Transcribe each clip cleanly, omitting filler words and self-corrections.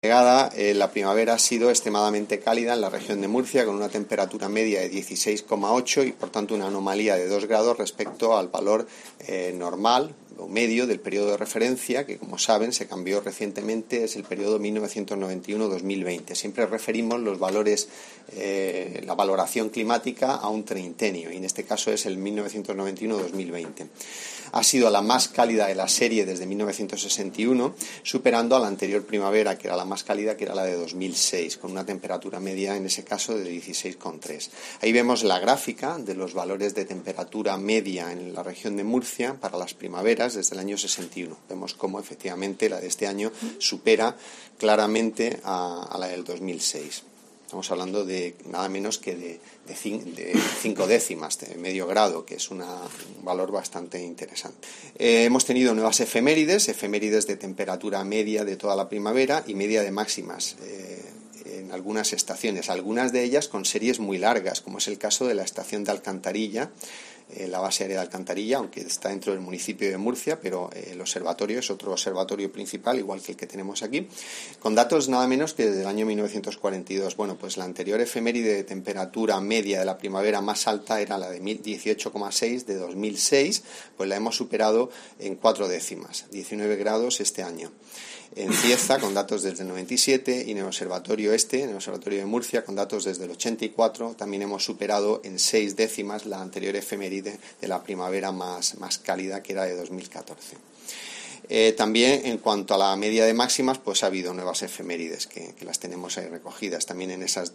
La primavera ha sido extremadamente cálida en la región de Murcia, con una temperatura media de 16,8 y por tanto una anomalía de 2 grados respecto al valor normal o medio del periodo de referencia, que como saben se cambió recientemente, es el periodo 1991-2020. Siempre referimos los valores, la valoración climática a un treintenio, y en este caso es el 1991-2020. Ha sido la más cálida de la serie desde 1961, superando a la anterior primavera, que era la más cálida, que era la de 2006, con una temperatura media en ese caso de 16,3. Ahí vemos la gráfica de los valores de temperatura media en la región de Murcia para las primaveras desde el año 61. Vemos cómo efectivamente la de este año supera claramente a la del 2006. Estamos hablando de nada menos que de 5 décimas, de medio grado, que es un valor bastante interesante. Hemos tenido nuevas efemérides de temperatura media de toda la primavera y media de máximas en algunas estaciones, algunas de ellas con series muy largas, como es el caso de la estación de Alcantarilla, la base aérea de Alcantarilla, aunque está dentro del municipio de Murcia, pero el observatorio es otro observatorio principal, igual que el que tenemos aquí, con datos nada menos que desde el año 1942. Bueno, pues la anterior efeméride de temperatura media de la primavera más alta era la de 18,6 de 2006, pues la hemos superado en 4 décimas, 19 grados este año. En Cieza, con datos desde el 97, y en el observatorio en el observatorio de Murcia, con datos desde el 84, también hemos superado en 6 décimas la anterior efeméride de la primavera más cálida, que era de 2014. También en cuanto a la media de máximas, pues ha habido nuevas efemérides que las tenemos ahí recogidas también en esas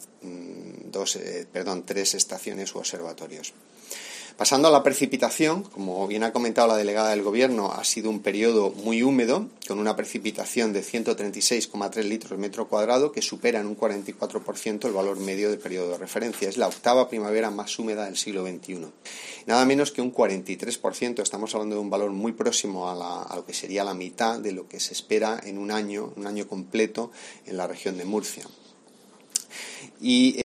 3 estaciones u observatorios. Pasando a la precipitación, como bien ha comentado la delegada del Gobierno, ha sido un periodo muy húmedo, con una precipitación de 136,3 litros metro cuadrado, que supera en un 44% el valor medio del periodo de referencia. Es la octava primavera más húmeda del siglo XXI. Nada menos que un 43%, estamos hablando de un valor muy próximo a lo que sería la mitad de lo que se espera en un año completo en la región de Murcia. Y